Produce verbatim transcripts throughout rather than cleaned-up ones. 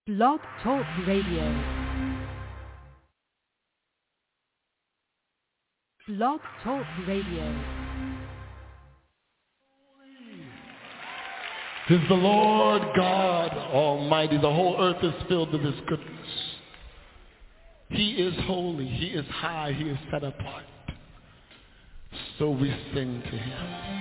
Blog Talk Radio. Blog Talk Radio. Is the Lord God Almighty. The whole earth is filled with His goodness. He is holy. He is high. He is set apart. So we sing to Him.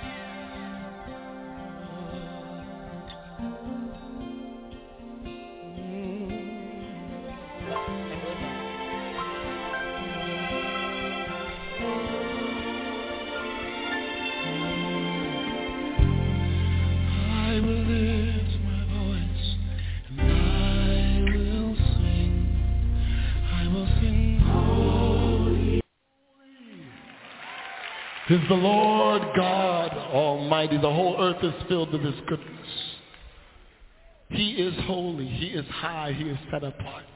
Is the Lord God Almighty. The whole earth is filled with His goodness. He is holy. He is high. He is set apart.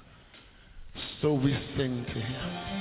So we sing to Him.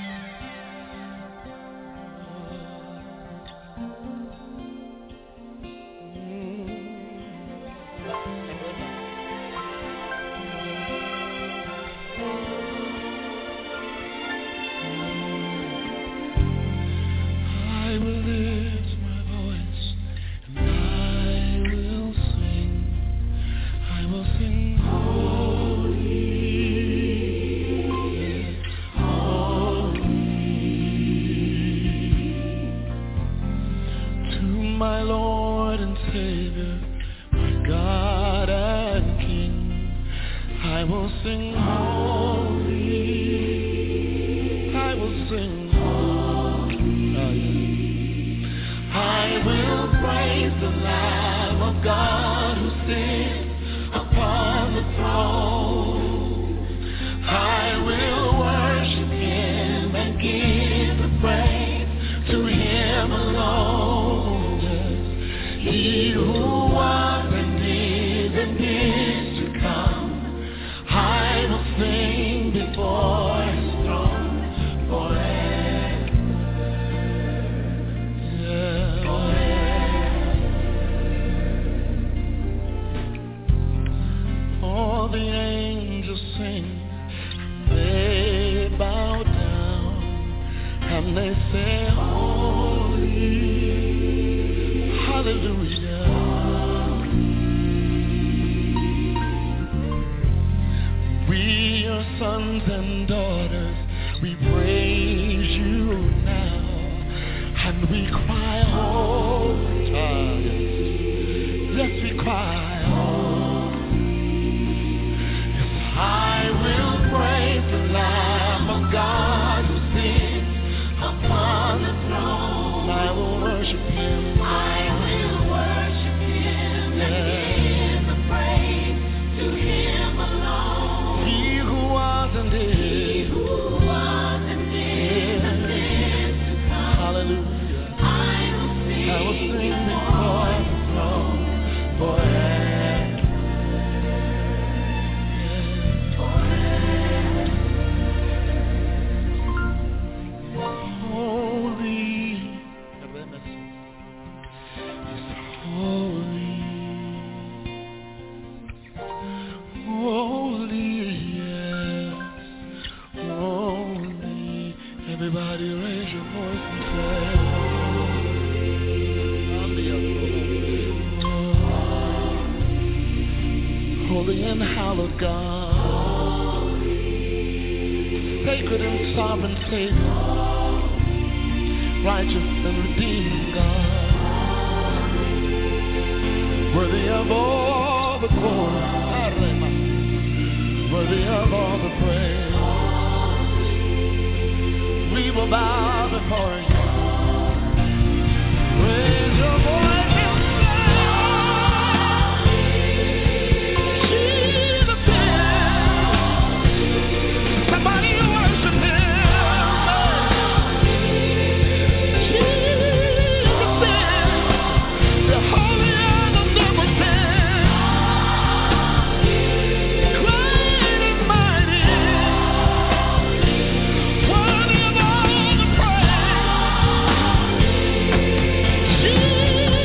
Jesus.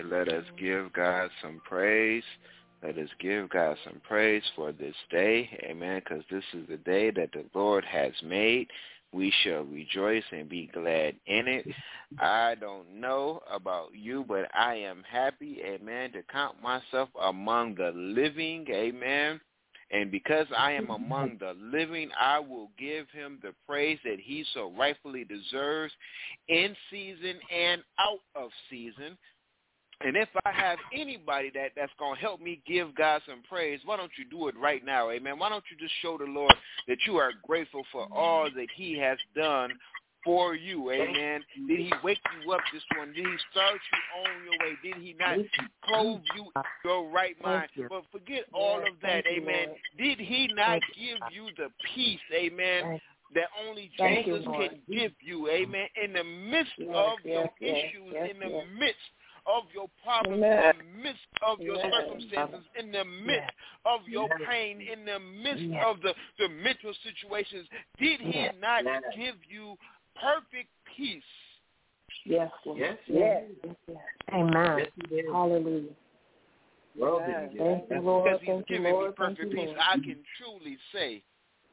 let us give God some praise. Let us give God some praise for this day, amen, because this is the day that the Lord has made. We shall rejoice and be glad in it. I don't know about you, but I am happy, amen, to count myself among the living, amen. And because I am among the living, I will give him the praise that he so rightfully deserves in season and out of season. And if I have anybody that, that's going to help me give God some praise, why don't you do it right now, amen? Why don't you just show the Lord that you are grateful for all that he has done for you, amen? Did he wake you up this morning? Did he start you on your way? Did he not clothe you in your right mind? But forget all of that, amen. Did he not give you the peace, amen, that only Jesus can give you, amen, in the midst of your issues, in the midst of your problems, in the midst of your circumstances, in the midst of your pain, in the midst of the, the mental situations? Did he not give you perfect peace? Yes, Lord. Yes, yes. yes. Amen. Yes, hallelujah. Well, yes. Thank you, Lord. Because he's Thank giving you, Lord. me perfect Thank you, peace, Lord. I can truly say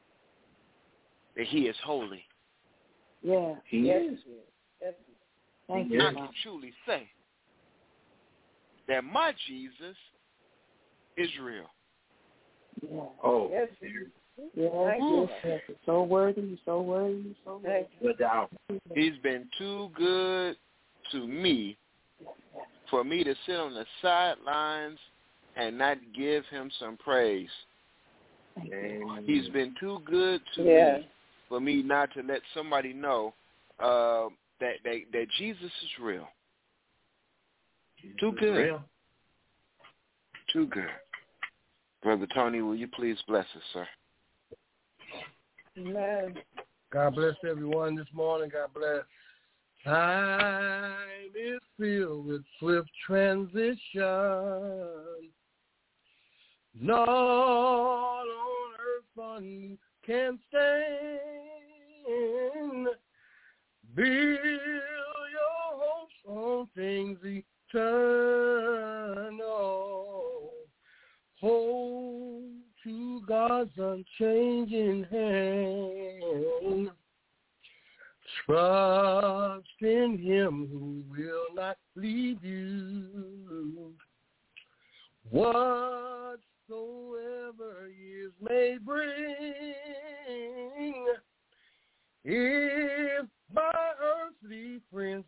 that he is holy. Yeah. He yes. is. Yes. Thank you. I can truly say that my Jesus is real. Yeah. Oh. Yes. Yes, yes, yes. So worthy, so worthy, so worthy. Without. He's been too good to me for me to sit on the sidelines and not give him some praise. He's been too good to yeah. me for me not to let somebody know uh, that, that that Jesus is real. Jesus too good. Real. Too good. Brother Tony, will you please bless us, sir? Amen. God bless everyone this morning. God bless. Time is filled with swift transition. Not on earth one can stand. Build your hopes on things eternal. Hold to God's unchanging hand. Trust in him who will not leave you. Whatsoever years may bring, if by earthly friends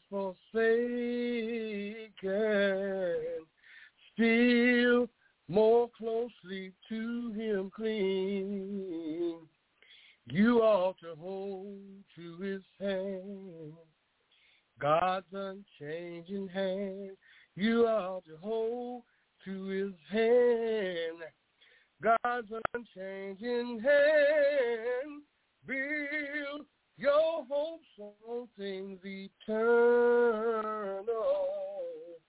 forsaken, still more closely to him cling. You ought to hold to his hand, God's unchanging hand. You ought to hold to his hand, God's unchanging hand. Build your hopes on things eternal.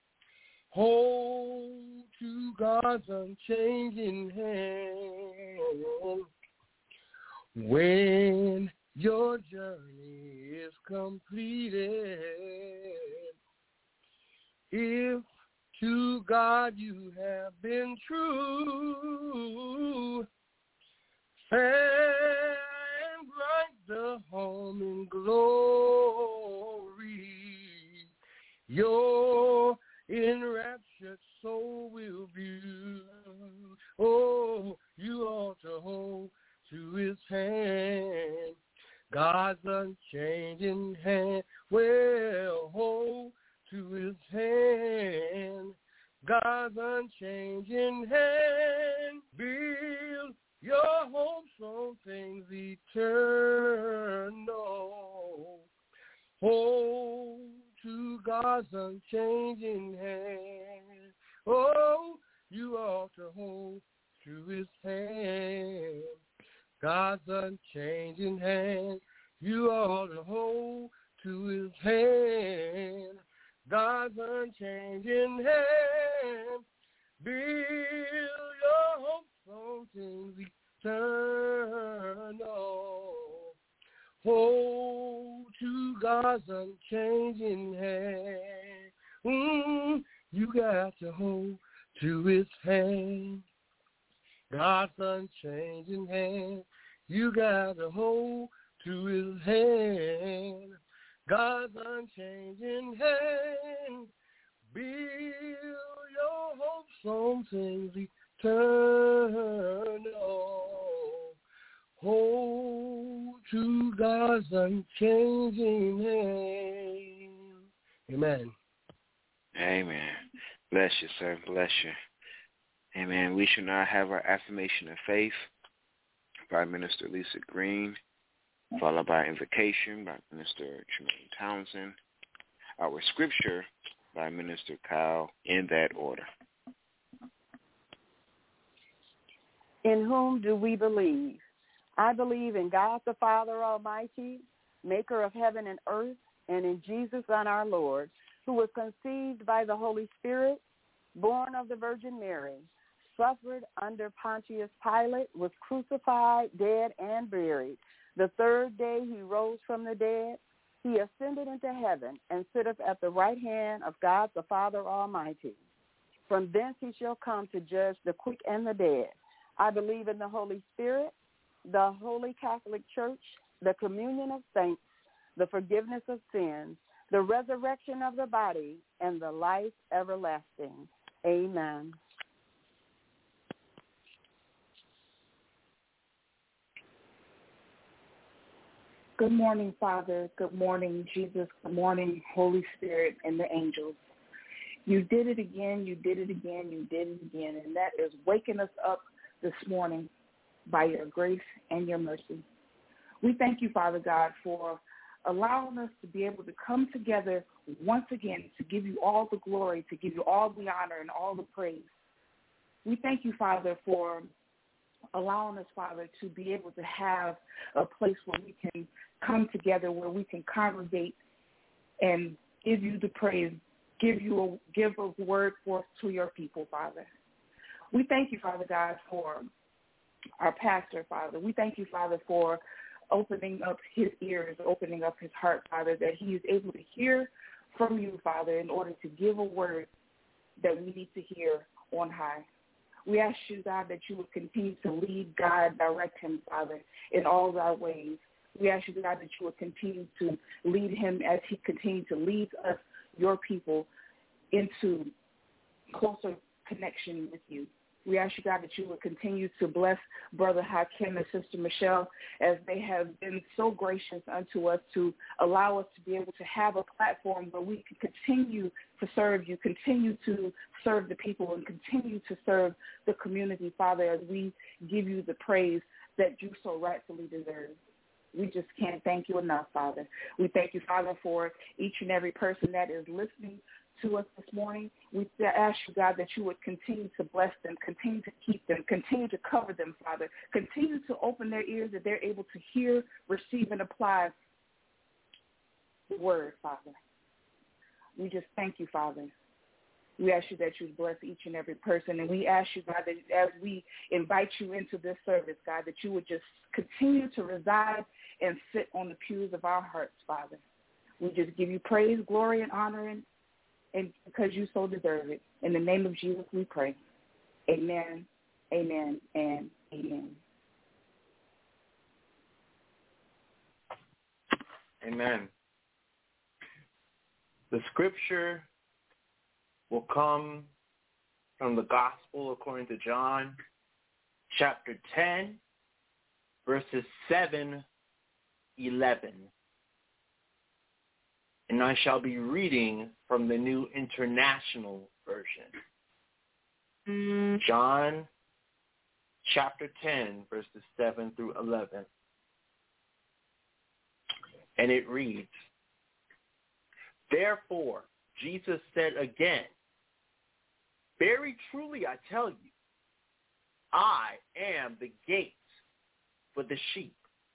Hold to God's unchanging hand. When your journey is completed, if to God you have been true, fair and bright the home in glory, your enraptured soul will view. Oh, you ought to hold to his hand, God's unchanging hand. Well, hold to his hand, God's unchanging hand. Build your hopes on things eternal. Hold to God's unchanging hand. Oh, you ought to hold to his hand, God's unchanging hand. You ought to hold to his hand, God's unchanging hand. Build your hopes on things eternal. Hold to God's unchanging hand. Mm, You got to hold to his hand. God's unchanging hand. You got to hold to his hand. God's unchanging hand. Build your hopes on things eternal. Hold to God's unchanging hand. Amen. Amen. Bless you, sir. Bless you. Amen. We shall now have our affirmation of faith by Minister Lisa Green, followed by invocation by Minister Tremaine Townsend. Our scripture by Minister Kyle, in that order. In whom do we believe? I believe in God the Father Almighty, maker of heaven and earth, and in Jesus our Lord, who was conceived by the Holy Spirit, born of the Virgin Mary, suffered under Pontius Pilate, was crucified, dead, and buried. The third day he rose from the dead. He ascended into heaven and sitteth at the right hand of God the Father Almighty. From thence he shall come to judge the quick and the dead. I believe in the Holy Spirit, the Holy Catholic Church, the communion of saints, the forgiveness of sins, the resurrection of the body, and the life everlasting. Amen. Good morning, Father. Good morning, Jesus. Good morning, Holy Spirit and the angels. You did it again. You did it again. You did it again. And that is waking us up this morning by your grace and your mercy. We thank you, Father God, for allowing us to be able to come together once again to give you all the glory, to give you all the honor and all the praise. We thank you, Father, for allowing us, Father, to be able to have a place where we can come together, where we can congregate and give you the praise, give you a, give a word forth to your people, Father. We thank you, Father God, for our pastor, Father. We thank you, Father, for opening up his ears, opening up his heart, Father, that he is able to hear from you, Father, in order to give a word that we need to hear on high. We ask you, God, that you would continue to lead, guide, direct him, Father, in all thy ways. We ask you, God, that you would continue to lead him as he continues to lead us, your people, into closer connection with you. We ask you, God, that you would continue to bless Brother Hakim and Sister Michelle as they have been so gracious unto us to allow us to be able to have a platform where we can continue to serve you, continue to serve the people, and continue to serve the community, Father, as we give you the praise that you so rightfully deserve. We just can't thank you enough, Father. We thank you, Father, for each and every person that is listening to us this morning. We ask you, God, that you would continue to bless them, continue to keep them, continue to cover them, Father. Continue to open their ears that they're able to hear, receive, and apply the word, Father. We just thank you, Father. We ask you that you bless each and every person. And we ask you, God, that as we invite you into this service, God, that you would just continue to reside and sit on the pews of our hearts, Father. We just give you praise, glory, and honor, and, and because you so deserve it. In the name of Jesus, we pray. Amen, amen, and amen. Amen. The scripture will come from the Gospel according to John, chapter ten, verses seven, eleven. And I shall be reading from the New International Version. John, chapter ten, verses seven through eleven. And it reads, "Therefore, Jesus said again, very truly I tell you, I am the gate for the sheep.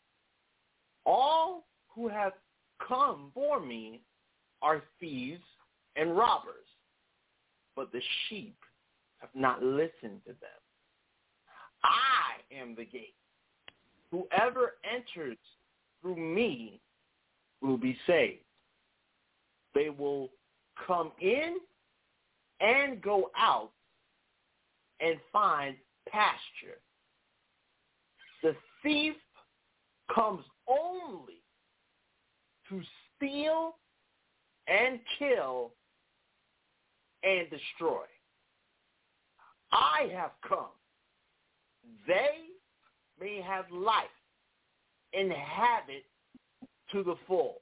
All who have come for me are thieves and robbers, but the sheep have not listened to them. I am the gate. Whoever enters through me will be saved. They will come in and go out and find pasture. The thief comes only to steal and kill and destroy. I have come. They may have life and have it to the full.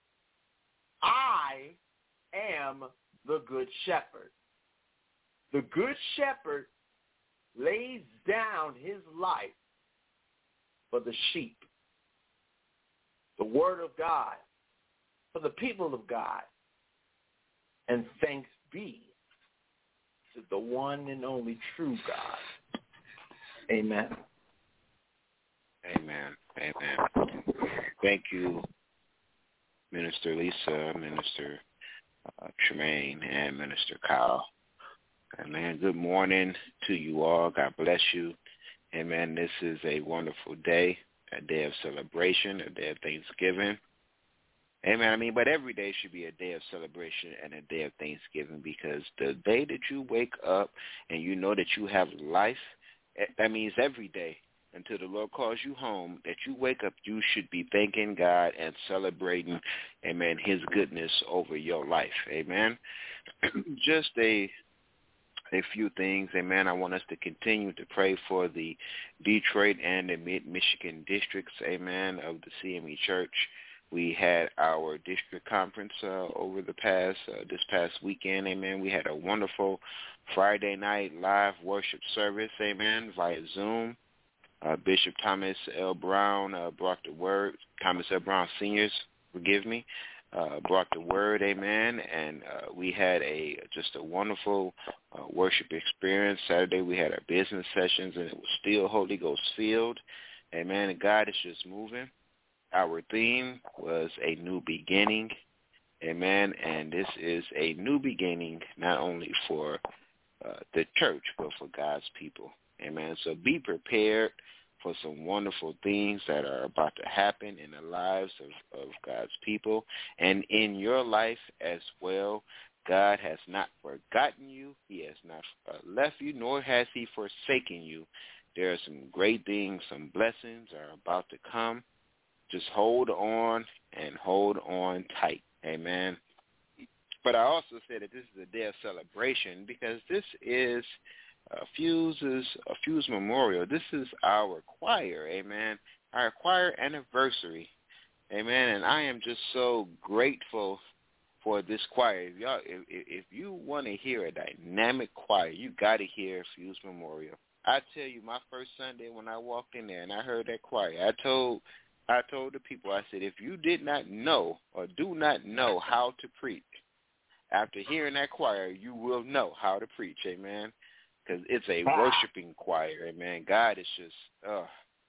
I am the good shepherd. The good shepherd lays down his life for the sheep. The word of God for the people of God. And thanks be to the one and only true God. Amen. Amen. Amen. Thank you, Minister Lisa, Minister uh, Tremaine, and Minister Kyle. Amen. Good morning to you all. God bless you. Amen. This is a wonderful day, a day of celebration, a day of Thanksgiving. Amen. I mean, but every day should be a day of celebration and a day of Thanksgiving, because the day that you wake up and you know that you have life, that means every day until the Lord calls you home, that you wake up, you should be thanking God and celebrating, amen, his goodness over your life. Amen. Just a a few things, amen. I want us to continue to pray for the Detroit and the Mid-Michigan districts, amen, of the C M E Church. We had our district conference uh, over the past, uh, this past weekend, amen. We had a wonderful Friday night live worship service, amen, via Zoom. Uh, Bishop Thomas L. Brown uh, brought the word, Thomas L. Brown Seniors, forgive me, uh, brought the word, amen, and uh, we had a just a wonderful uh, worship experience. Saturday we had our business sessions, and it was still Holy Ghost filled, amen, and God is just moving. Our theme was a new beginning, amen, and this is a new beginning not only for uh, the church but for God's people, amen. So be prepared for some wonderful things that are about to happen in the lives of, of God's people and in your life as well. God has not forgotten you. He has not uh, left you, nor has he forsaken you. There are some great things, some blessings are about to come. Just hold on and hold on tight. Amen. But I also said that this is a day of celebration because this is uh, Fuse's uh, Fuse Memorial. This is our choir. Amen. Our choir anniversary. Amen. And I am just so grateful for this choir. If y'all, if, if you want to hear a dynamic choir, you got to hear Fuse Memorial. I tell you, my first Sunday when I walked in there and I heard that choir, I told I told the people, I said, if you did not know or do not know how to preach, after hearing that choir, you will know how to preach, amen, because it's a worshiping choir, amen. God is just, uh.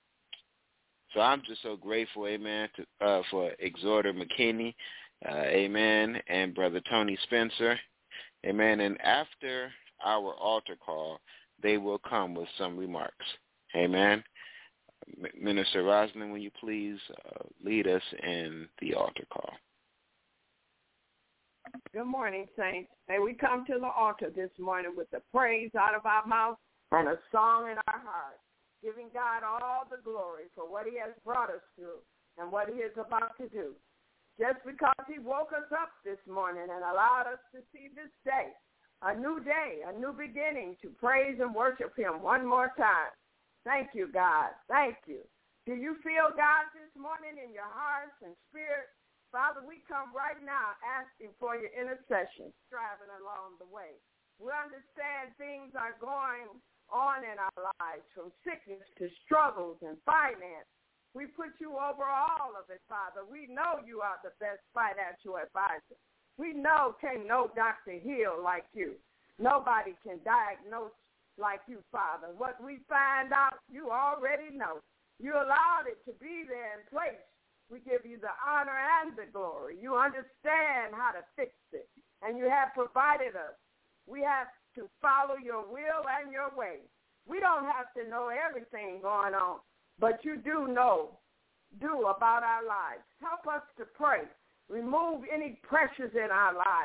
So I'm just so grateful, amen, to, uh, for Exhorter McKinney, uh, amen, and Brother Tony Spencer, amen. And after our altar call, they will come with some remarks, amen. Minister Roslyn, will you please uh, lead us in the altar call? Good morning, saints. May we come to the altar this morning with the praise out of our mouth and a song in our heart, giving God all the glory for what he has brought us through and what he is about to do. Just because he woke us up this morning and allowed us to see this day, a new day, a new beginning to praise and worship him one more time. Thank you, God. Thank you. Do you feel God this morning in your hearts and spirit? Father, we come right now asking for your intercession, striving along the way. We understand things are going on in our lives, from sickness to struggles and finance. We put you over all of it, Father. We know you are the best financial advisor. We know can't no doctor heal like you. Nobody can diagnose like you, Father. What we find out, you already know. You allowed it to be there in place. We give you the honor and the glory. You understand how to fix it, and you have provided us. We have to follow your will and your way. We don't have to know everything going on, but you do know, do about our lives. Help us to pray. Remove any pressures in our lives.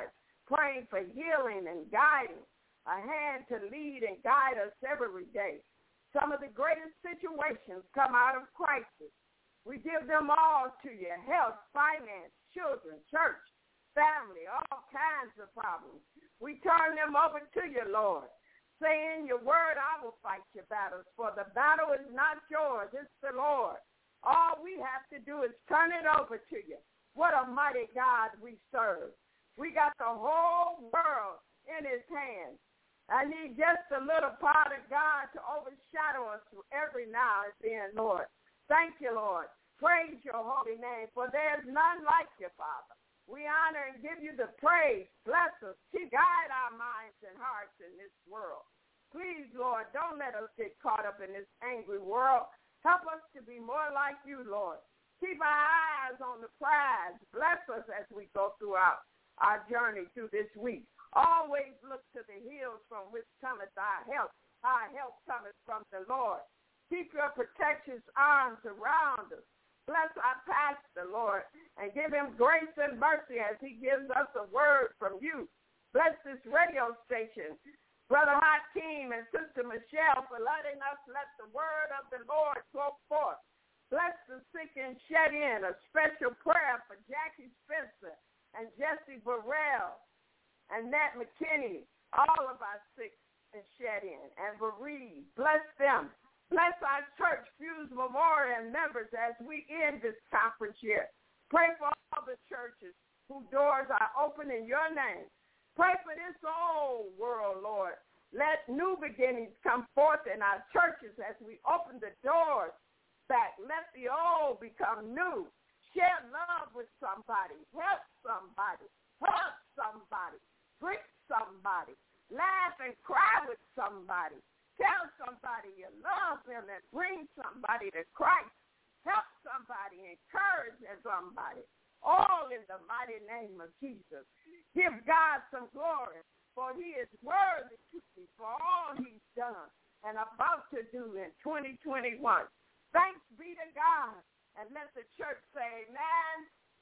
praying for healing and guidance, a hand to lead and guide us every day. Some of the greatest situations come out of crisis. We give them all to you: health, finance, children, church, family, all kinds of problems. We turn them over to you, Lord, saying your word, I will fight your battles, for the battle is not yours, it's the Lord. All we have to do is turn it over to you. What a mighty God we serve. We got the whole world in his hands. I need just a little part of God to overshadow us every now and then, Lord. Thank you, Lord. Praise your holy name, for there's none like you, Father. We honor and give you the praise. Bless us. Guide our minds and hearts in this world. Please, Lord, don't let us get caught up in this angry world. Help us to be more like you, Lord. Keep our eyes on the prize. Bless us as we go throughout our journey through this week. Always look to the hills from which cometh our help. Our help cometh from the Lord. Keep your protective arms around us. Bless our pastor, Lord, and give him grace and mercy as he gives us a word from you. Bless this radio station, Brother Hakeem and Sister Michelle, for letting us let the word of the Lord go forth. Bless the sick and shed in. A special prayer for Jackie Spencer and Jesse Burrell and Nat McKinney, all of our sick and shed in, and bereaved. Bless them. Bless our church, Fuse Memorial members as we end this conference year. Pray for all the churches whose doors are open in your name. Pray for this old world, Lord. Let new beginnings come forth in our churches as we open the doors back. Let the old become new. Share love with somebody. Help somebody. Hug somebody. Greet somebody. Laugh and cry with somebody. Tell somebody you love them and bring somebody to Christ. Help somebody. Encourage somebody. All in the mighty name of Jesus. Give God some glory, for he is worthy to be for all he's done and about to do in twenty twenty-one. Thanks be to God. And let the church say amen,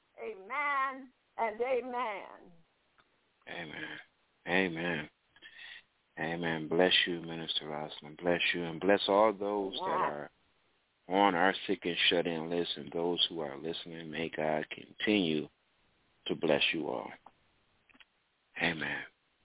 amen, and amen. Amen. Amen. Amen. Bless you, Minister Rosalind. Bless you, and bless all those wow. that are on our sick and shut-in list, and those who are listening. May God continue to bless you all. Amen.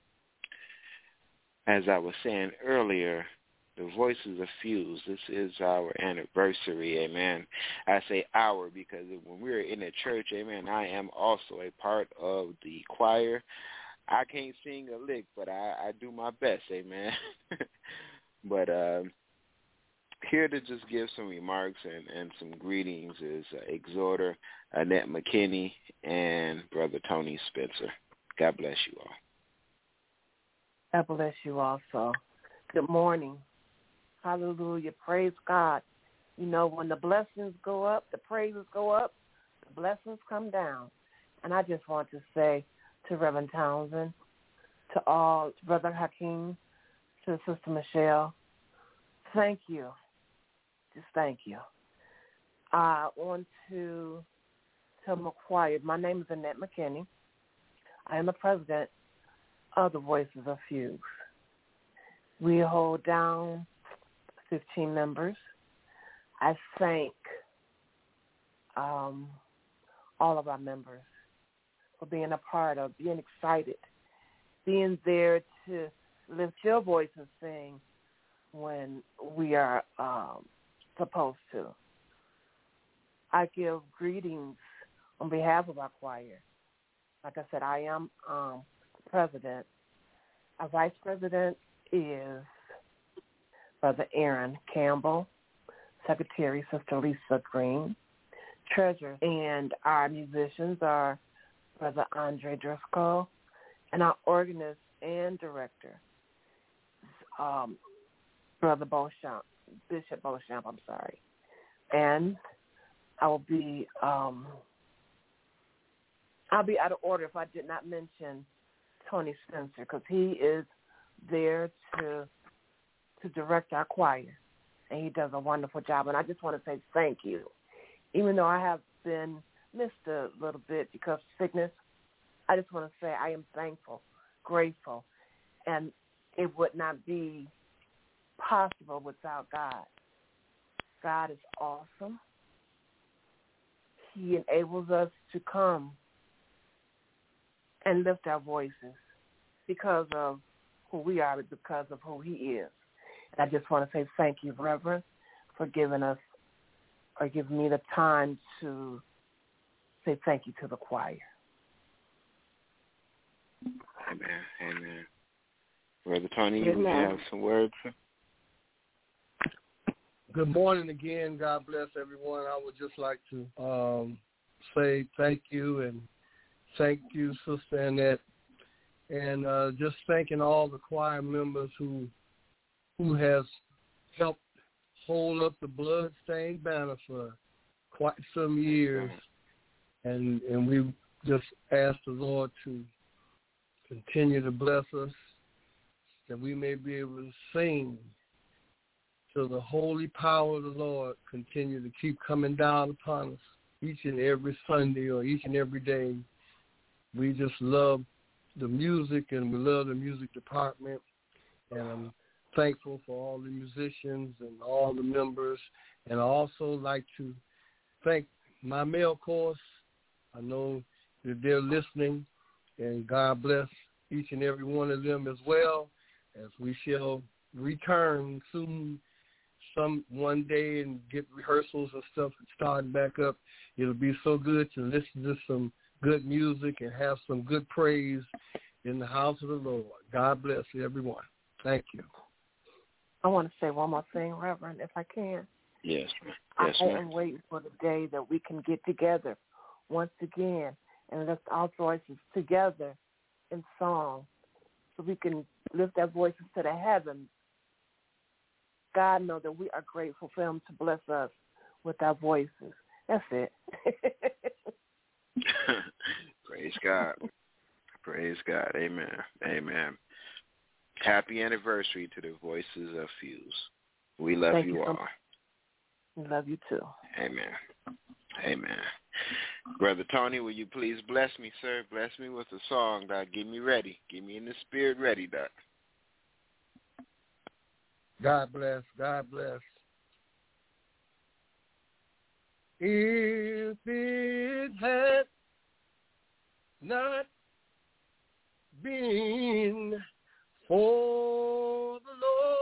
As I was saying earlier, the Voices of Fuse, this is our anniversary, amen. I say our because when we're in the church, amen, I am also a part of the choir. I can't sing a lick, but I, I do my best, amen. But uh, here to just give some remarks and, and some greetings is uh, Exhorter Annette McKinney and Brother Tony Spencer. God bless you all. God bless you also. Good morning. Hallelujah. Praise God. You know, when the blessings go up, the praises go up, the blessings come down. And I just want to say to Reverend Townsend, to all, to Brother Hakeem, to Sister Michelle, thank you. Just thank you. I want to tell my choir, my name is Annette McKinney. I am the president of the Voices of Fuse. We hold down fifteen members. I thank um, all of our members for being a part of, being excited, being there to lift your voice and sing when we are um, supposed to. I give greetings on behalf of our choir. Like I said, I am um, the president. Our vice president is Brother Aaron Campbell, Secretary Sister Lisa Green, Treasurer, and our musicians are Brother Andre Driscoll, and our organist and director, um, Brother Beauchamp, Bishop Beauchamp, I'm sorry. And I will be, um, I'll be out of order if I did not mention Tony Spencer, because he is there to to direct our choir, and he does a wonderful job. And I just want to say thank you. Even though I have been missed a little bit because of sickness, I just want to say I am thankful grateful, and it would not be possible without God. God is awesome. He enables us to come and lift our voices because of who we are, because of who he is. And I just want to say thank you, Reverend, for giving us or giving me the time to say thank you to the choir. Amen. Amen. Brother Tony, you Amen. have some words? Good morning again. God bless everyone. I would just like to um, say thank you and thank you, Sister Annette, and uh, just thanking all the choir members who who has helped hold up the bloodstained banner for quite some years, and and we just ask the Lord to continue to bless us, that we may be able to sing till the holy power of the Lord continue to keep coming down upon us each and every Sunday or each and every day. We just love the music, and we love the music department, and I'm thankful for all the musicians and all the members, and I also like to thank my male chorus. I know that they're listening, and God bless each and every one of them as well, as we shall return soon, some one day, and get rehearsals and stuff starting back up. It'll be so good to listen to some good music and have some good praise in the house of the Lord. God bless everyone. Thank you. I want to say one more thing, Reverend, if I can. Yes, ma'am. Yes, I ma'am. am waiting for the day that we can get together once again and lift our voices together in song, so we can lift our voices to the heavens. God knows that we are grateful for him to bless us with our voices. That's it. Praise God. Praise God. Amen. Amen. Happy anniversary to the Voices of Fuse. We love Thank you, you so all. much. We love you too. Amen. Amen. Brother Tony, will you please bless me, sir? Bless me with a song, Doc. Get me ready. Get me in the spirit ready, Doc. God bless. God bless. If it had not been for the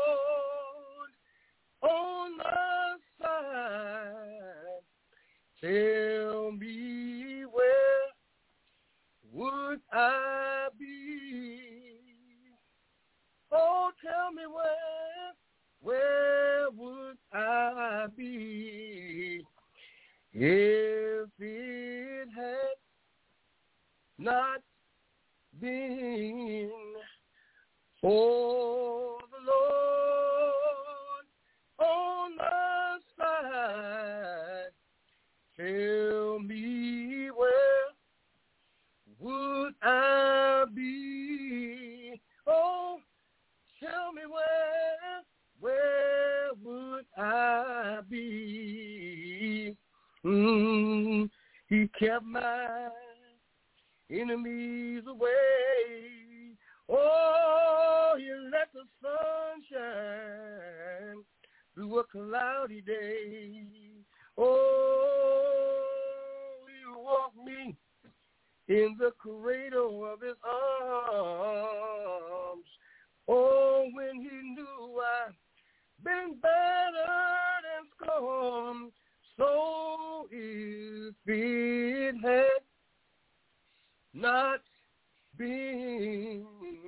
Lord on my side, tell me where would I be? Oh, tell me where, where would I be if it had not been for the Lord on my side? Tell me where would I be? Oh, tell me where, where would I be? Mm, he kept my enemies away. Oh, he let the sun shine through a cloudy day. Oh, he walked me in the cradle of his arms. Oh, when he knew I'd been battered and scorned. So if it had not been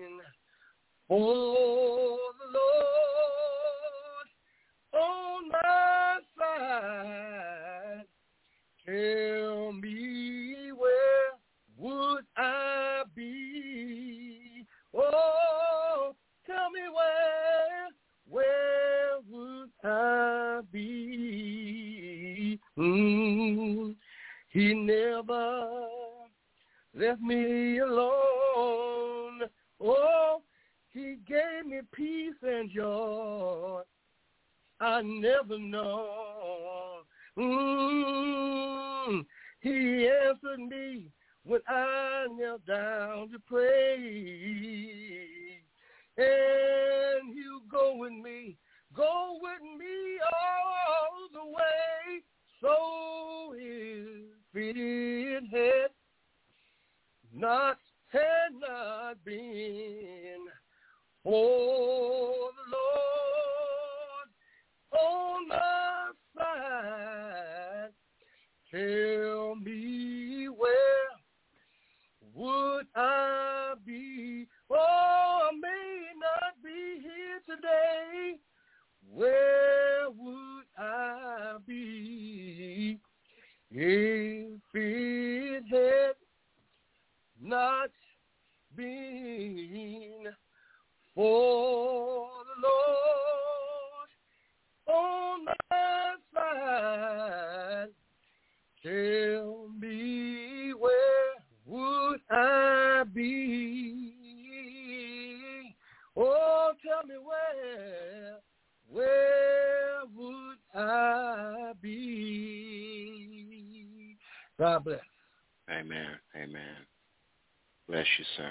for the Lord on my side, tell me where would I be? Oh, tell me where, where would I be? Mm, he never left me alone. Oh, he gave me peace and joy I never know. Mm, he answered me when I knelt down to pray. And you go with me, go with me all the way. So if it had not, had not been for the Lord on my side, tell me where would I be? Oh, I may not be here today. Where would I be if it had not been for the Lord on my side? Tell me where would I be? Oh, tell me where, where would I be? God bless. Amen. Amen. Bless you, sir.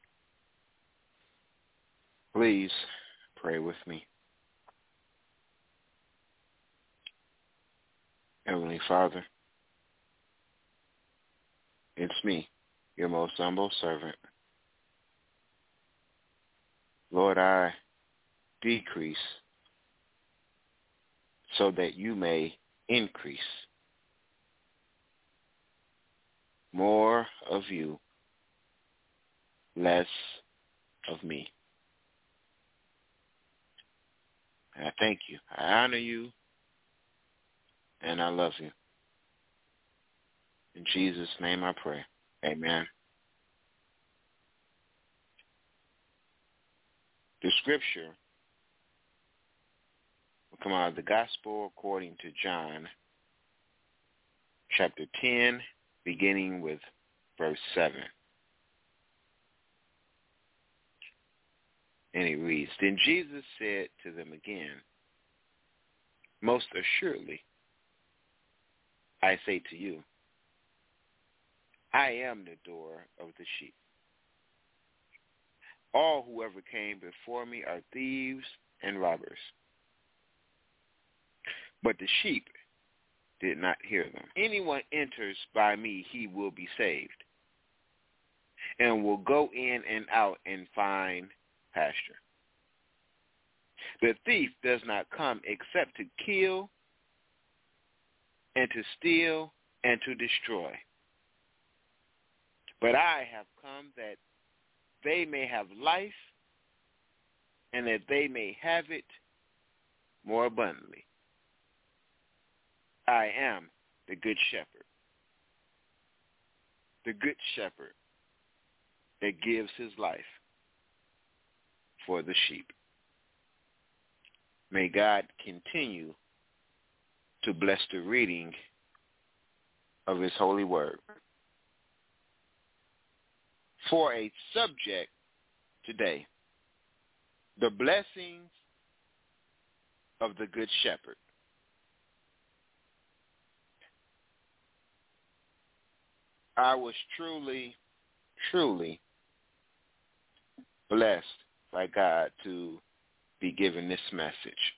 Please pray with me. Heavenly Father, it's me, your most humble servant. Lord, I decrease so that you may increase. More of you, less of me. I thank you. I honor you, and I love you. In Jesus' name I pray. Amen. The scripture will come out of the Gospel according to John, chapter ten, beginning with verse seven. And it reads, Then Jesus said to them again, Most assuredly, I say to you, I am the door of the sheep. All who ever came before me are thieves and robbers. But the sheep did not hear them. Anyone enters by me, he will be saved, and will go in and out and find pasture. The thief does not come except to kill and to steal and to destroy. But I have come that they may have life and that they may have it more abundantly. I am the good shepherd, the good shepherd that gives his life for the sheep. May God continue to bless the reading of his holy word. For a subject today, the blessings of the Good Shepherd. I was truly, truly blessed by God to be given this message.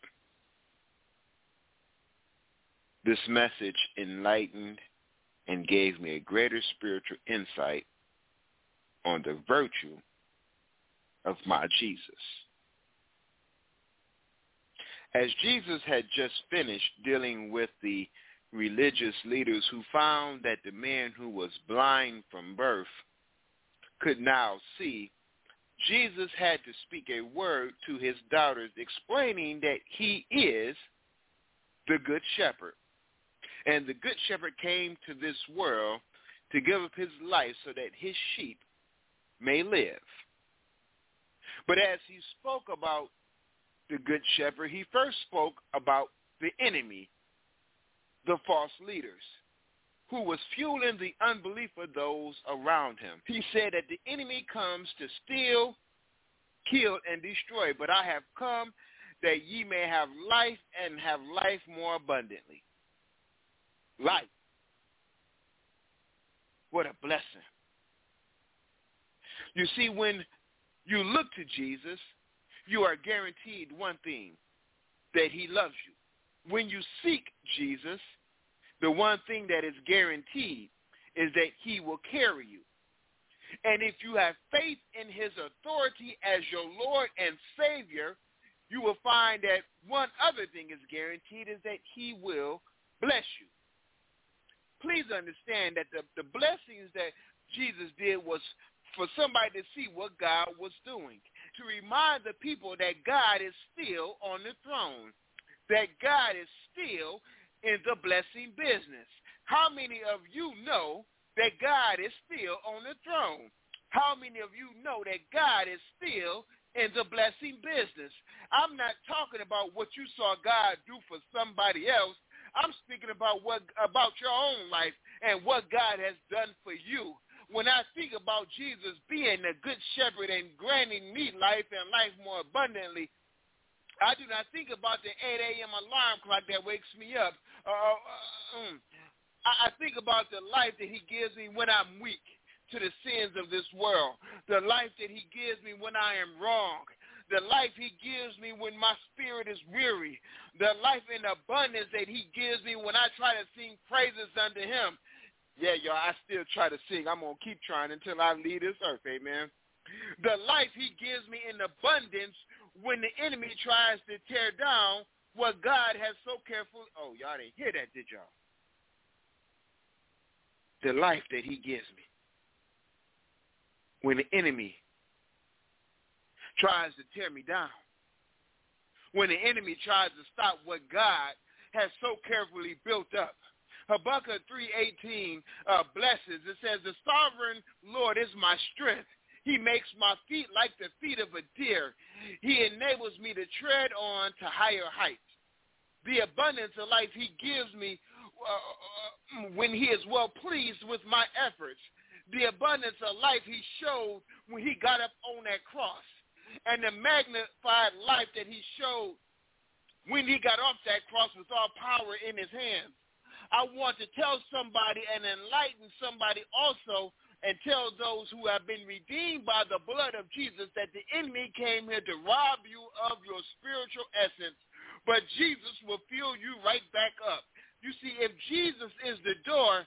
This message enlightened and gave me a greater spiritual insight on the virtue of my Jesus. As Jesus had just finished dealing with the religious leaders who found that the man who was blind from birth could now see, Jesus had to speak a word to his daughters explaining that he is the Good Shepherd. And the Good Shepherd came to this world to give up his life so that his sheep may live. But as he spoke about the Good Shepherd, he first spoke about the enemy, the false leaders, who was fueling the unbelief of those around him. He said that the enemy comes to steal, kill, and destroy, but I have come that ye may have life and have life more abundantly. Life. What a blessing. You see, when you look to Jesus, you are guaranteed one thing, that he loves you. When you seek Jesus, the one thing that is guaranteed is that he will carry you. And if you have faith in his authority as your Lord and Savior, you will find that one other thing is guaranteed, is that he will bless you. Please understand that the, the blessings that Jesus did was for somebody to see what God was doing, to remind the people that God is still on the throne, that God is still in the blessing business. How many of you know that God is still on the throne? How many of you know that God is still in the blessing business? I'm not talking about what you saw God do for somebody else. I'm speaking about what about your own life and what God has done for you. When I think about Jesus being the good shepherd and granting me life and life more abundantly, I do not think about the eight a.m. alarm clock that wakes me up. Uh, uh, um, I, I think about the life that he gives me when I'm weak to the sins of this world, the life that he gives me when I am wrong, the life he gives me when my spirit is weary, the life in abundance that he gives me when I try to sing praises unto him. Yeah, y'all, I still try to sing. I'm going to keep trying until I leave this earth, amen. The life he gives me in abundance when the enemy tries to tear down what God has so carefully. Oh, y'all didn't hear that, did y'all? The life that he gives me when the enemy tries to tear me down, when the enemy tries to stop what God has so carefully built up. Habakkuk three eighteen uh, blesses. It says, the sovereign Lord is my strength. He makes my feet like the feet of a deer. He enables me to tread on to higher heights. The abundance of life he gives me uh, when he is well pleased with my efforts. The abundance of life he showed when he got up on that cross. And the magnified life that he showed when he got off that cross with all power in his hands. I want to tell somebody and enlighten somebody also, and tell those who have been redeemed by the blood of Jesus, that the enemy came here to rob you of your spiritual essence, but Jesus will fill you right back up. You see, if Jesus is the door,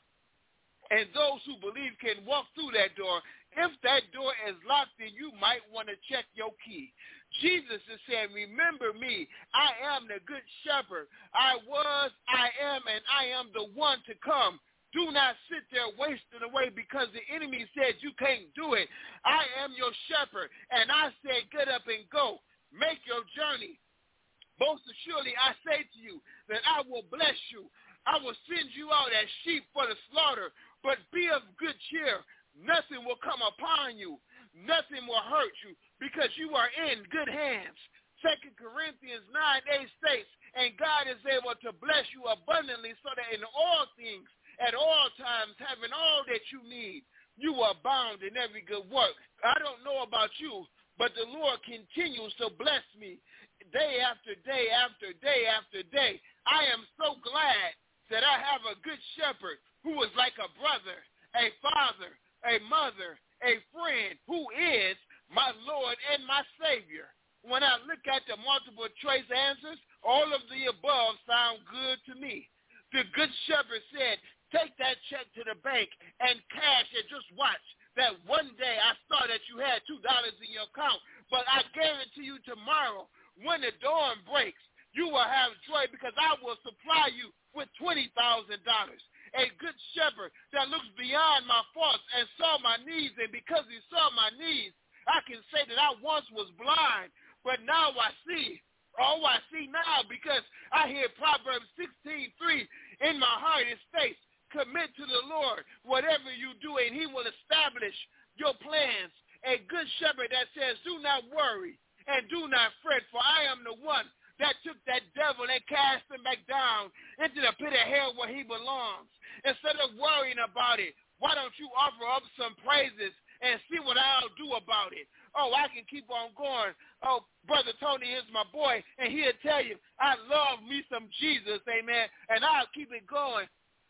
and those who believe can walk through that door, if that door is locked, then you might want to check your key. Jesus is saying, remember me. I am the good shepherd. I was, I am, and I am the one to come. Do not sit there wasting away because the enemy said you can't do it. I am your shepherd, and I said get up and go. Make your journey. Most assuredly, I say to you that I will bless you. I will send you out as sheep for the slaughter, but be of good cheer. Nothing will come upon you. Nothing will hurt you because you are in good hands. Second Corinthians nine eight states, and God is able to bless you abundantly so that in all things, at all times, having all that you need, you are bound in every good work. I don't know about you, but the Lord continues to bless me day after day after day after day. I am so glad that I have a good shepherd who is like a brother, a father, a mother, a friend, who is my Lord and my Savior. When I look at the multiple choice answers, all of the above sound good to me. The good shepherd said, take that check to the bank and cash it. Just watch that one day I saw that you had two dollars in your account, but I guarantee you tomorrow when the dawn breaks, you will have joy because I will supply you with twenty thousand dollars. A good shepherd that looks beyond my faults and saw my needs, and because he saw my needs, I can say that I once was blind, but now I see. Oh, I see now because I hear Proverbs sixteen three in my heart. It states, commit to the Lord whatever you do, and he will establish your plans. A good shepherd that says, do not worry and do not fret, for I am the one that took that devil and cast him back down into the pit of hell where he belongs. Instead of worrying about it, why don't you offer up some praises and see what I'll do about it? Oh, I can keep on going. Oh, Brother Tony is my boy, and he'll tell you, I love me some Jesus, amen, and I'll keep it going.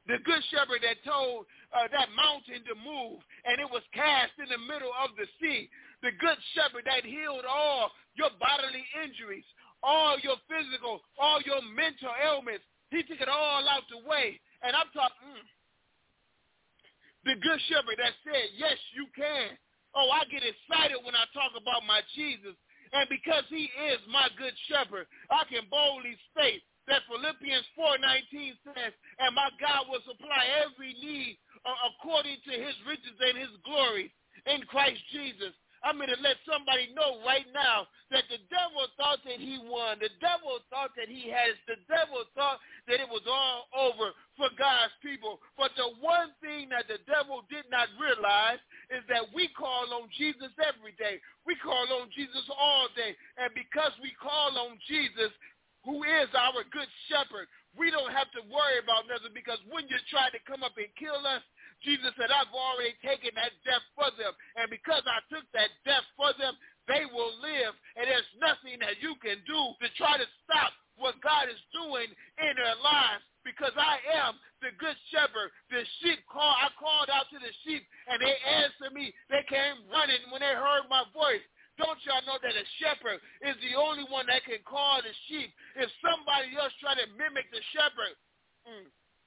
The good shepherd that told uh, that mountain to move, and it was cast in the middle of the sea. The good shepherd that healed all your bodily injuries, all your physical, all your mental ailments. He took it all out the way. And I'm talking, mm, the good shepherd that said, yes, you can. Oh, I get excited when I talk about my Jesus. And because he is my good shepherd, I can boldly state that Philippians four nineteen says, and my God will supply every need uh, according to his riches and his glory in Christ Jesus. I'm going to let somebody know right now that the devil thought that he won. The devil thought that he has. The devil thought that it was all over for God's people. But the one thing that the devil did not realize is that we call on Jesus every day. We call on Jesus all day. And because we call on Jesus, who is our good shepherd, we don't have to worry about nothing, because when you try to come up and kill us, Jesus said, I've already taken that death for them. And because I took that death for them, they will live. And there's nothing that you can do to try to stop what God is doing in their lives, because I am the good shepherd. The sheep call, I called out to the sheep, and they answered me. They came running when they heard my voice. Don't y'all know that a shepherd is the only one that can call the sheep? If somebody else try to mimic the shepherd, mm,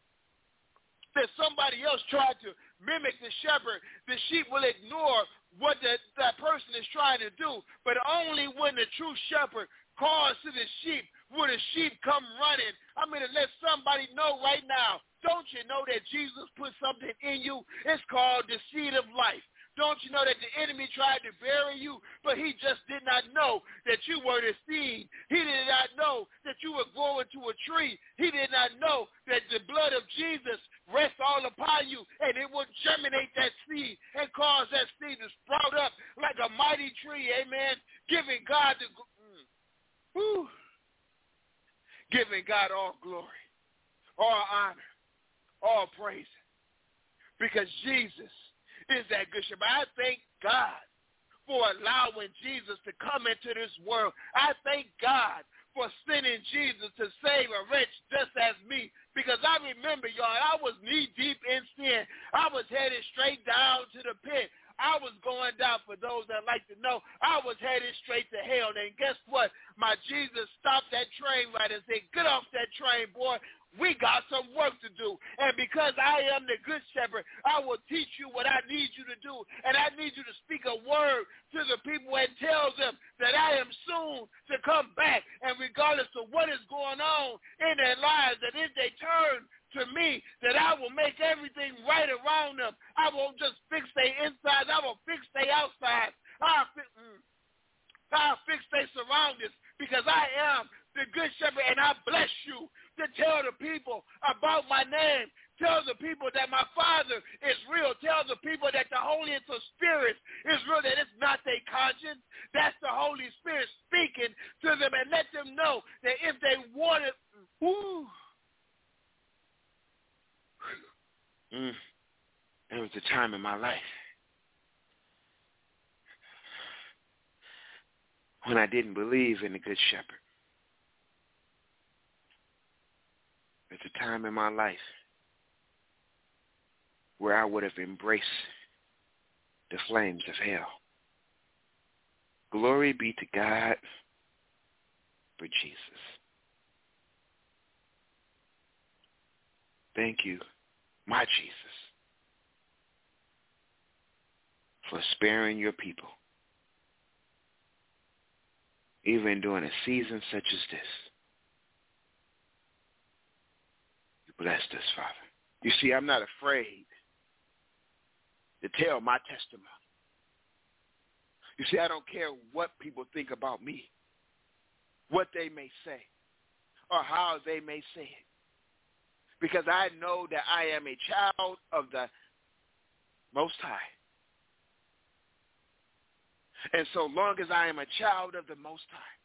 if somebody else tried to mimic the shepherd, the sheep will ignore what the, that person is trying to do. But only when the true shepherd calls to the sheep will the sheep come running. I'm going to let somebody know right now. Don't you know that Jesus put something in you? It's called the seed of life. Don't you know that the enemy tried to bury you, but he just did not know that you were the seed. He did not know that you would grow into a tree. He did not know that the blood of Jesus rests all upon you, and it will germinate that seed and cause that seed to sprout up like a mighty tree, amen, giving God the, mm, whew, giving God all glory, all honor, all praise, because Jesus is that good shepherd. I thank God for allowing Jesus to come into this world. I thank God for sending Jesus to save a wretch just as me, because I remember, y'all, I was knee-deep in sin. I was headed straight down to the pit. I was going down, for those that like to know, I was headed straight to hell. And guess what? My Jesus stopped that train right and said, get off that train, boy. We got some work to do. And because I am the good shepherd, I will teach you what I need you to do. And I need you to speak a word to the people and tell them that I am soon to come back. And regardless of what is going on in their lives, that if they turn to me, that I will make everything right around them. I won't just fix their insides. I will fix their outsides. I'll fix, mm, I'll fix their surroundings, because I am the good shepherd, and I bless you to tell the people about my name. Tell the people that my Father is real. Tell the people that the Holy Spirit is real, that it's not their conscience. That's the Holy Spirit speaking to them, and let them know that if they want it, whoo, mm, there was a time in my life when I didn't believe in the Good Shepherd. There's a time in my life where I would have embraced the flames of hell. Glory be to God for Jesus. Thank you, my Jesus, for sparing your people, even during a season such as this. Blessed us, Father. You see, I'm not afraid to tell my testimony. You see, I don't care what people think about me, what they may say, or how they may say it, because I know that I am a child of the Most High. And so long as I am a child of the Most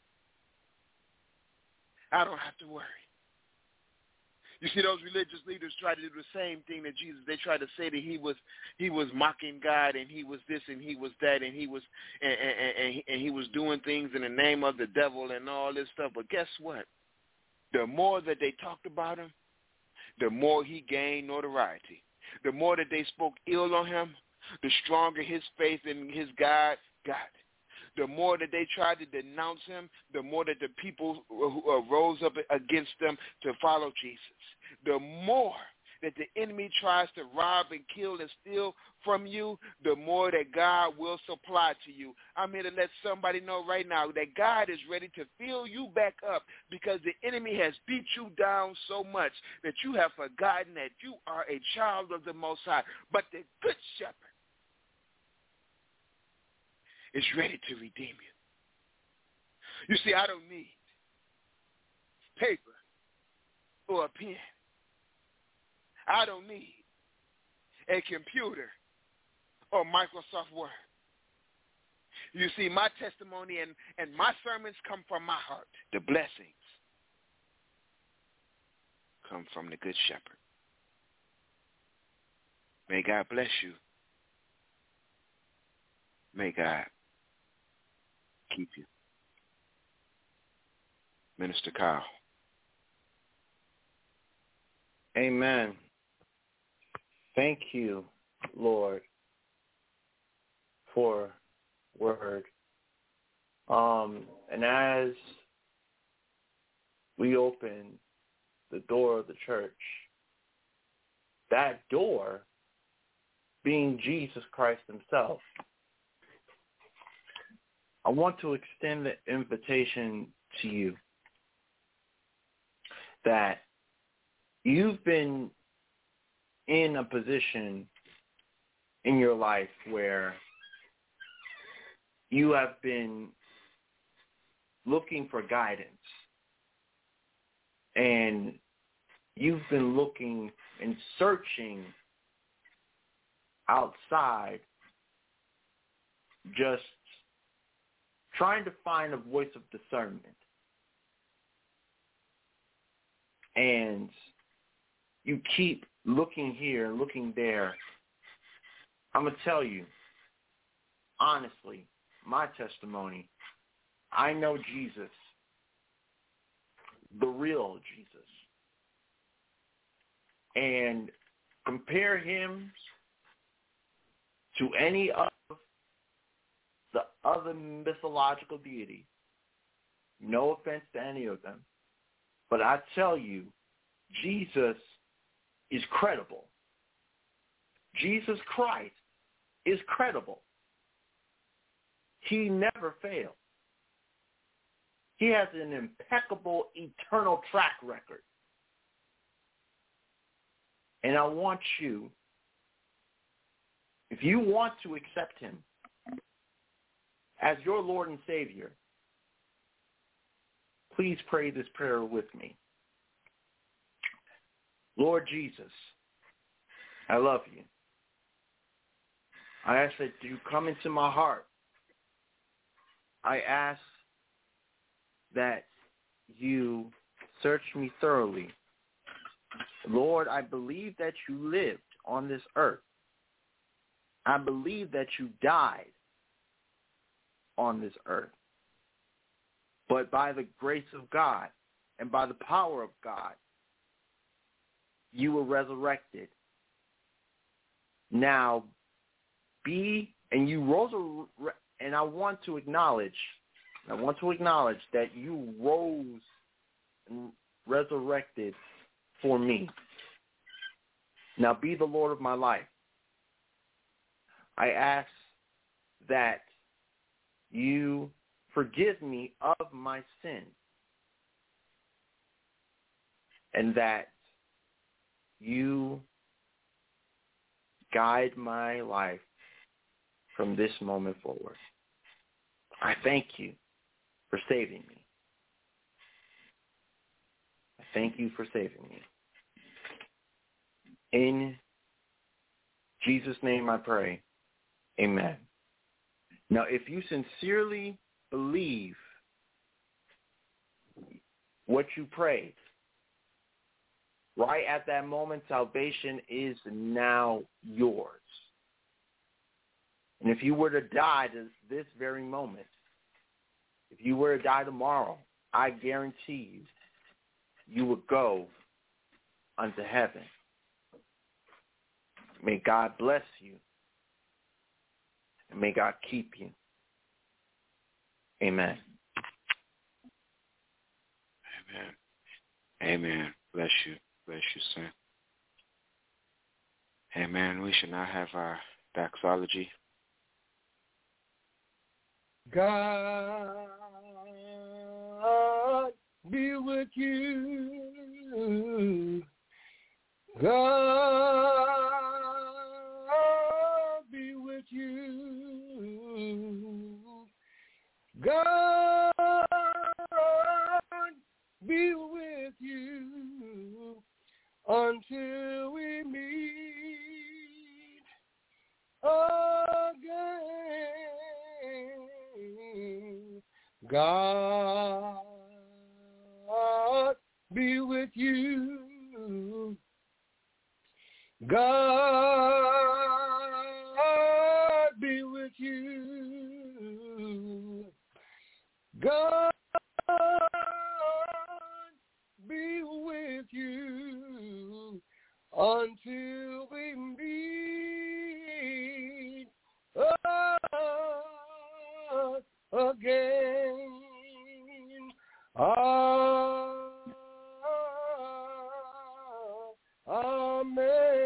High, I don't have to worry. You see, those religious leaders try to do the same thing that Jesus. They try to say that he was he was mocking God, and he was this and he was that, and he was and, and, and, and he was doing things in the name of the devil and all this stuff. But guess what? The more that they talked about him, the more he gained notoriety. The more that they spoke ill on him, the stronger his faith in his God got. The more that they tried to denounce him, the more that the people rose up against them to follow Jesus. The more that the enemy tries to rob and kill and steal from you, the more that God will supply to you. I'm here to let somebody know right now that God is ready to fill you back up, because the enemy has beat you down so much that you have forgotten that you are a child of the Most High. But the Good Shepherd is ready to redeem you. You see, I don't need paper or a pen. I don't need a computer or Microsoft Word. You see, my testimony and, and my sermons come from my heart. The blessings come from the Good Shepherd. May God bless you. May God keep you. Minister Kyle. Amen. Thank you, Lord, for word. Um, and as we open the door of the church, that door being Jesus Christ himself, I want to extend the invitation to you that you've been in a position in your life where you have been looking for guidance, and you've been looking and searching outside, just trying to find a voice of discernment. And you keep looking here and looking there. I'm going to tell you, honestly, my testimony, I know Jesus, the real Jesus. And compare him to any of the other mythological deities. No offense to any of them. But I tell you, Jesus is credible. Jesus Christ is credible. He never fails. He has an impeccable eternal track record. And I want you, if you want to accept him as your Lord and Savior, please pray this prayer with me. Lord Jesus, I love you. I ask that you come into my heart. I ask that you search me thoroughly. Lord, I believe that you lived on this earth. I believe that you died on this earth. But by the grace of God and by the power of God, you were resurrected. Now, be, and you rose, and I want to acknowledge, I want to acknowledge that you rose and resurrected for me. Now be the Lord of my life. I ask that you forgive me of my sin, and that you guide my life from this moment forward. I thank you for saving me. I thank you for saving me. In Jesus' name I pray. Amen. Now, if you sincerely believe what you prayed, right at that moment, salvation is now yours. And if you were to die this, this very moment, if you were to die tomorrow, I guarantee you, you would go unto heaven. May God bless you. And may God keep you. Amen. Amen. Amen. Bless you. Bless you, son. Amen. We should now have our doxology. God be with you. God be with you. God be with you until we meet again. God be with you. God be with you. God be with you until we meet again. Amen.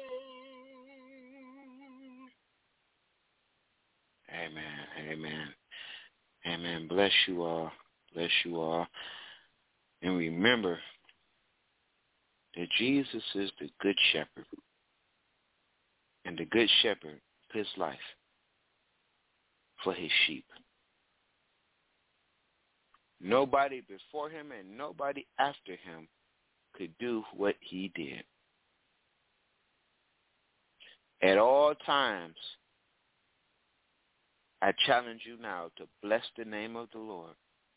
Amen. Amen. Amen. Bless you all. Bless you all. And remember that Jesus is the good shepherd. And the good shepherd gives his life for his sheep. Nobody before him and nobody after him could do what he did. At all times, I challenge you now to bless the name of the Lord.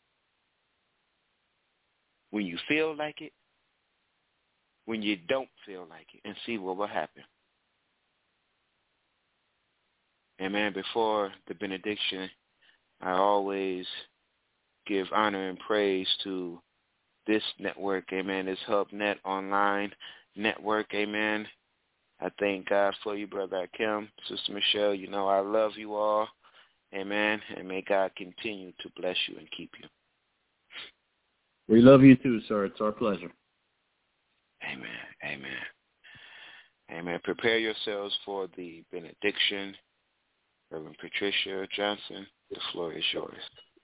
When you feel like it, when you don't feel like it, and see what will happen. Amen. Before the benediction, I always give honor and praise to this network, amen, this HubNet online network, amen. I thank God for you, Brother Akim, Sister Michelle. You know I love you all, amen, and may God continue to bless you and keep you. We love you too, sir. It's our pleasure. Amen, amen. Amen. Prepare yourselves for the benediction. Reverend Patricia Johnson, the floor is yours.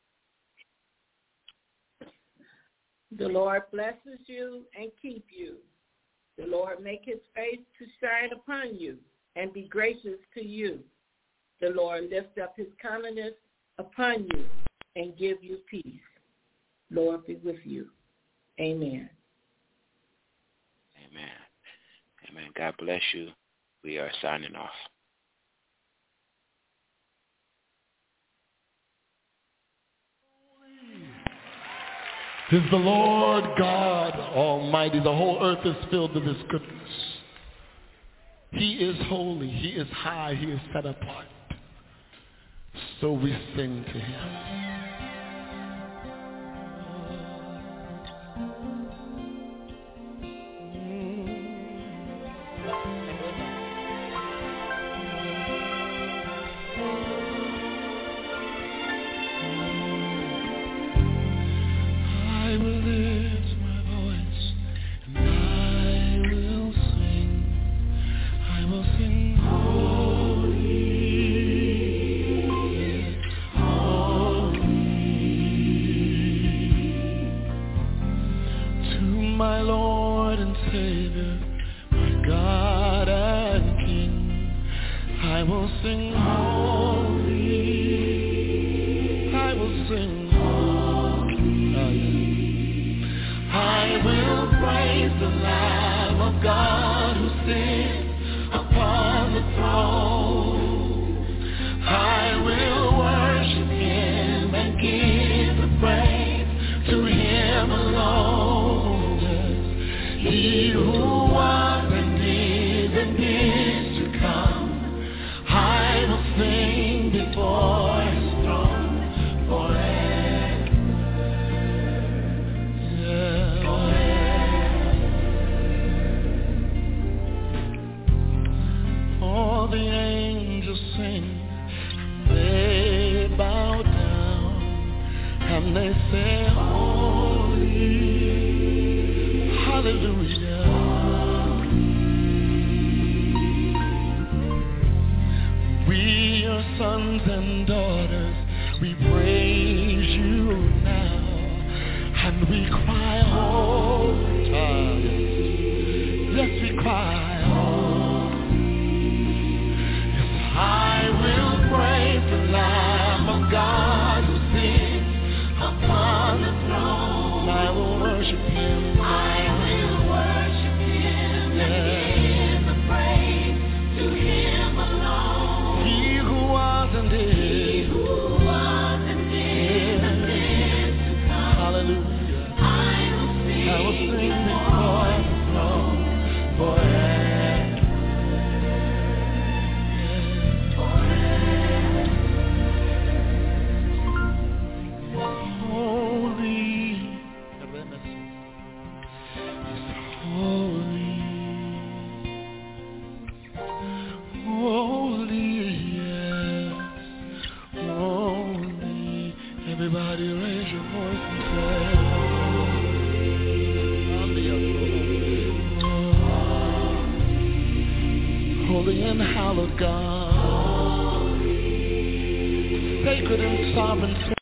The Lord blesses you and keep you. The Lord make his face to shine upon you and be gracious to you. The Lord lift up his countenance upon you and give you peace. Lord be with you. Amen. Amen. Amen. God bless you. We are signing off. Is the Lord God Almighty. The whole earth is filled with his goodness. He is holy. He is high. He is set apart. So we sing to him. Hallelujah. We, your sons and daughters, we praise you now, and we cry, holy. Yes, we cry, holy. Yes, I will praise the Lamb of God who sits upon the throne. I will worship him. I will worship him and give the praise to him alone. He who was and is. He who was and is and is to come. Hallelujah. I will sing, I will sing before the throne forever. Everybody raise your voice and say, oh, holy and hallowed God, sacred and sovereign.